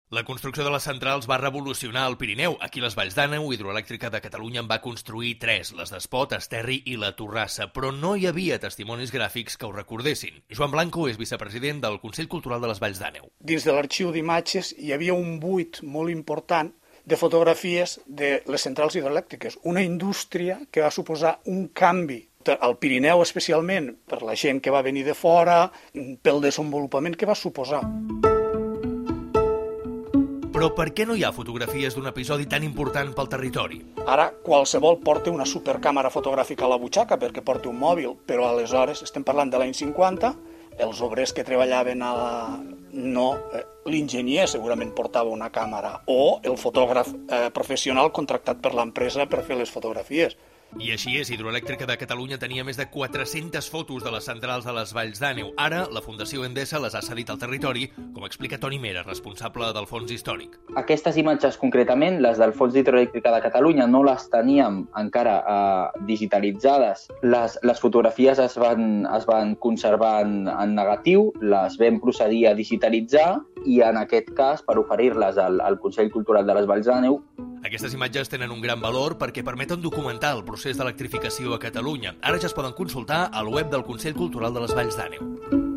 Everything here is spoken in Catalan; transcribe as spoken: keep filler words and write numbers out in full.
La construcció de les centrals va revolucionar el Pirineu. Aquí les Valls d'Àneu, Hidroelèctrica de Catalunya, en va construir tres, les d'Espot, Esterri i la Torrassa, però no hi havia testimonis gràfics que ho recordessin. Joan Blanco és vicepresident del Consell Cultural de les Valls d'Àneu. Dins de l'arxiu d'imatges hi havia un buit molt important de fotografies de les centrals hidroelèctriques, una indústria que va suposar un canvi al Pirineu especialment per la gent que va venir de fora, pel desenvolupament que va suposar. Però per què no hi ha fotografies d'un episodi tan important pel territori? Ara qualsevol porta una supercàmera fotogràfica a la butxaca perquè porta un mòbil, però aleshores estem parlant de l'any cinquanta, els obrers que treballaven a la... no, eh, l'enginyer segurament portava una càmera o el fotògraf eh, professional contractat per l'empresa per fer les fotografies. I així és, Hidroelèctrica de Catalunya tenia més de quatre-centes fotos de les centrals de les Valls d'Àneu. Ara, la Fundació Endesa les ha cedit al territori, com explica Toni Mera, responsable del Fons Històric. Aquestes imatges concretament, les del Fons Hidroelèctrica de Catalunya, no les teníem encara eh, digitalitzades. Les, les fotografies es van, es van conservar en, en negatiu, les vam procedir a digitalitzar i en aquest cas per oferir-les al, al Consell Cultural de les Valls d'Àneu. Aquestes imatges tenen un gran valor perquè permeten documentar el procés d'electrificació a Catalunya. Ara ja es poden consultar al web del Consell Cultural de les Valls d'Àneu.